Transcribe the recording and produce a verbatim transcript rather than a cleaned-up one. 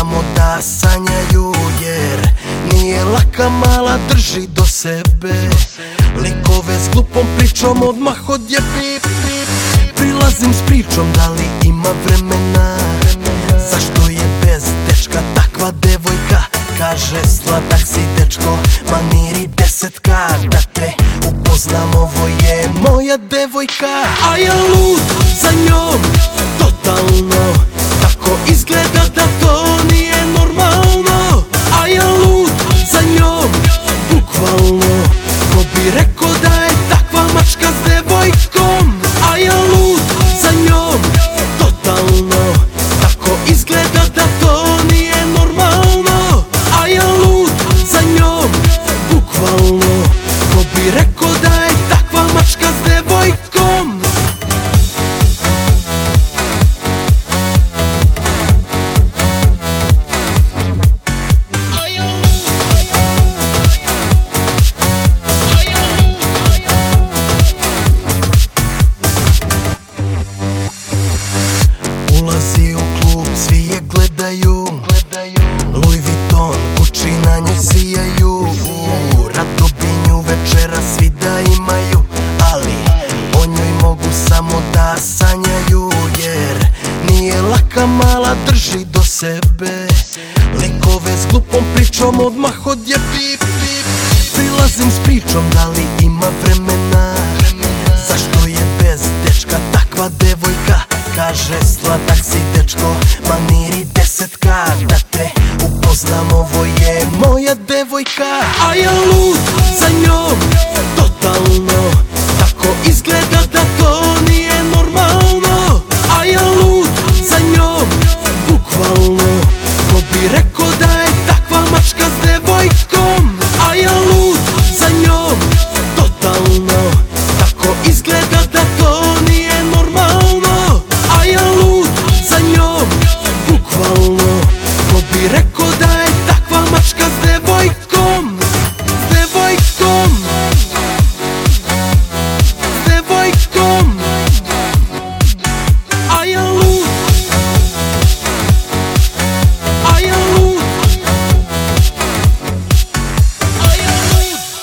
samo da sanjaju, jer nije laka mala, drži do sebe. Likove s glupom pričom odmah odjebi. Prilazim s pričom da li ima vremena, zašto je bez dečka takva devojka. Kaže sladak si dečko, maniri desetka, da te upoznam, ovo je moja devojka. A ja lud za njom, totalno, tako izgleda da to nije normalno. A ja lud za njom, bukvalno, ko bi rekao da je takva mačka s devojkom. A ja lud za njom, totalno, tako izgleda da to nije normalno. A ja lud za njom, bukvalno, ko bi rekao da je takva mačka s devojkom. Ulazi u klub, svi je gledaju, Louis Vuitton, Gucci na njoj sijaju. Rado bi nju večera svi da imaju, ali o njoj mogu samo da sanjaju, jer nije laka mala, drži do sebe. Likove s glupom pričom odmah odjebi. Prilazim s pričom da li ima vremena, zašto je bez dečka takva devojka. Kaže sladak si dečko, maniri desetka, da te upoznam, ovo je moja devojka. A ja